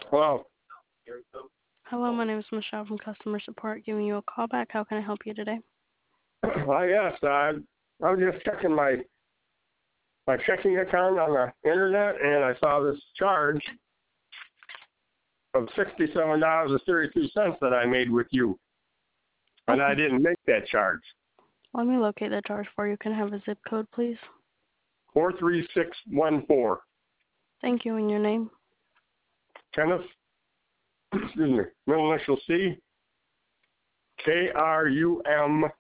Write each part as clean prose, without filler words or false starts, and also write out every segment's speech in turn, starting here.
Hello. Hello, my name is Michelle from customer support giving you a call back. How can I help you today? Yes, I was just checking my checking account on the internet, and I saw this charge of $67.32 that I made with you, and I Okay. didn't make that charge. Let me locate the charge for you. Can I have a zip code, please? 43614. Thank you, and your name? Kenneth, excuse me, middle initial C, KRUMEICH.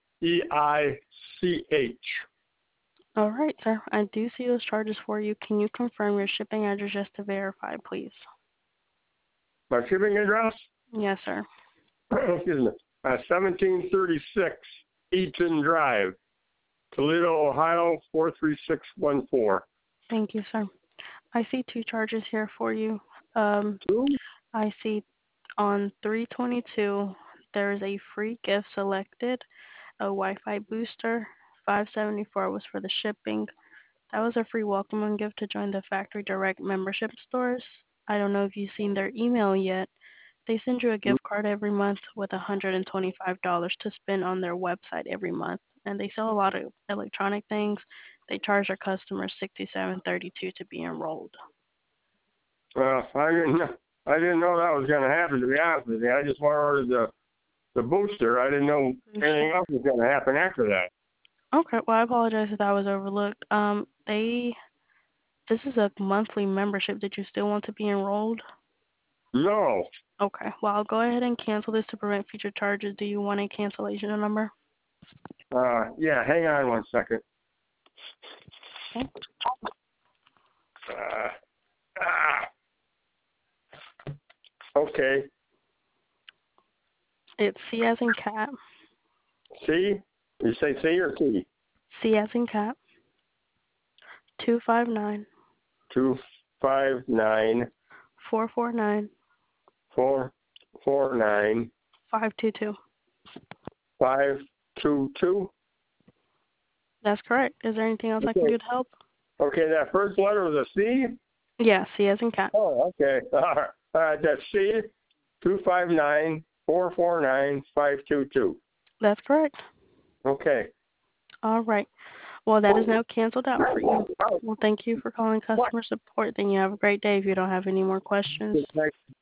All right, sir. I do see those charges for you. Can you confirm your shipping address just to verify, please? My shipping address? Yes, sir. Excuse me. 1736 Eaton Drive, Toledo, Ohio 43614. Thank you, sir. I see two charges here for you. Two? I see on 322 there is a free gift selected, a Wi-Fi booster. 574 was for the shipping. That was a free welcoming gift to join the Factory Direct membership stores. I don't know if you've seen their email yet. They send you a gift card every month with $125 to spend on their website every month. And they sell a lot of electronic things. They charge their customers $67.32 to be enrolled. Well, I didn't know that was going to happen, to be honest with you. I just ordered the booster. I didn't know anything else was going to happen after that. Okay, well I apologize if that was overlooked. This is a monthly membership. Did you still want to be enrolled? No. Okay, well I'll go ahead and cancel this to prevent future charges. Do you want a cancellation number? Yeah, hang on one second. Okay. Okay. It's C as in cat. C? You say C or T? C as in cat. 259 259 449 449 522. 522. That's correct. Is there anything else I can Okay. do to help? Okay, that first letter was a C? Yeah, C as in cat. Oh, okay. All right, that's C, 259 449 522. That's correct. Okay. All right. Well, that is now canceled out for you. Well, thank you for calling customer support. Then you have a great day if you don't have any more questions. Thanks.